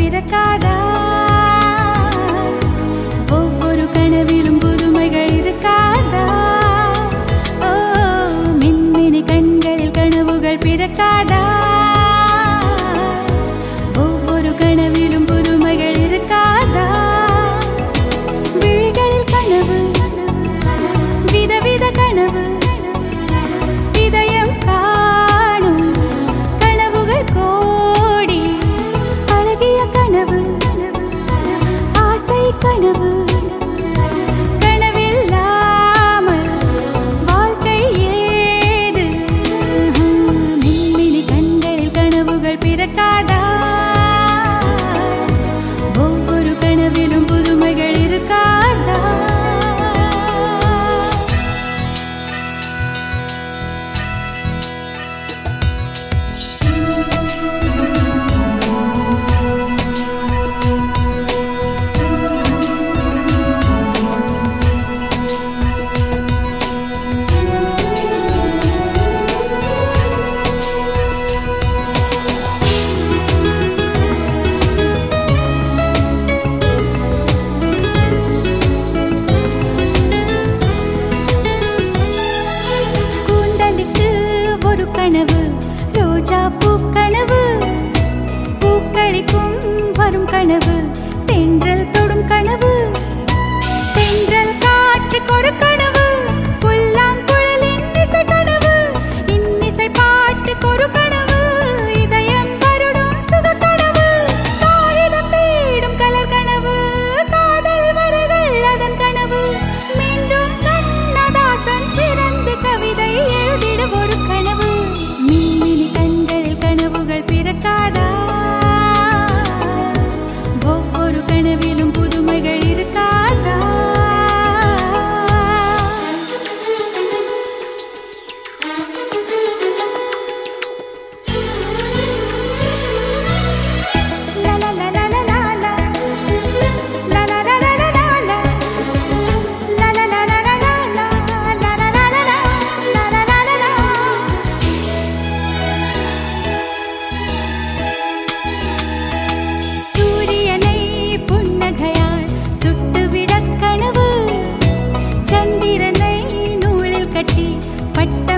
பிறக்காதா? ஒவ்வொரு கனவிலும் புதுமைகள் இருக்காதா? ஓ, மின்மினி கண்களில் கனவுகள் பிறக்காதா? ஒவ்வொரு கனவிலும் புதுமைகள் இருக்காதா? விழிகளில் கனவு, விதவித கனவு, இதயம் காணும் கனவுகள் கோடி. அழகிய கனவு, ஆசை கனவு, கனவில்லாமல் வாழ்க்கை ஏது? மின்மினி கண்களில் கனவுகள் பிறக்காதா? ஒவ்வொரு கனவிலும் புதுமைகள் இருக்காதா? கனவு, ரோஜா பூ கனவு, பூக்களிக்கும் வரும் கனவு, தென்றல் தொடும் கனவு, தென்றல் காற்றுக்கு ஒரு கனவு, புல்லாங்குழலின் இசை கனவு, இன்னிசை பாட்டுக்கு ஒரு கனவு, இதயம் வருடும் சுக கனவு, காகிதம் தேடும் கலர் கனவு, காதல் வரிகள் அதன் கனவு, மீண்டும் கண்ணதாசன் பிறந்து கவிதை எழுதிட ஒரு கனவு. மின்மினி கண்களில் கனவுகள் பிறக்காதா? ஒவ்வொரு கனவிலும் புதுமைகள் இருக்காதா? பட்ட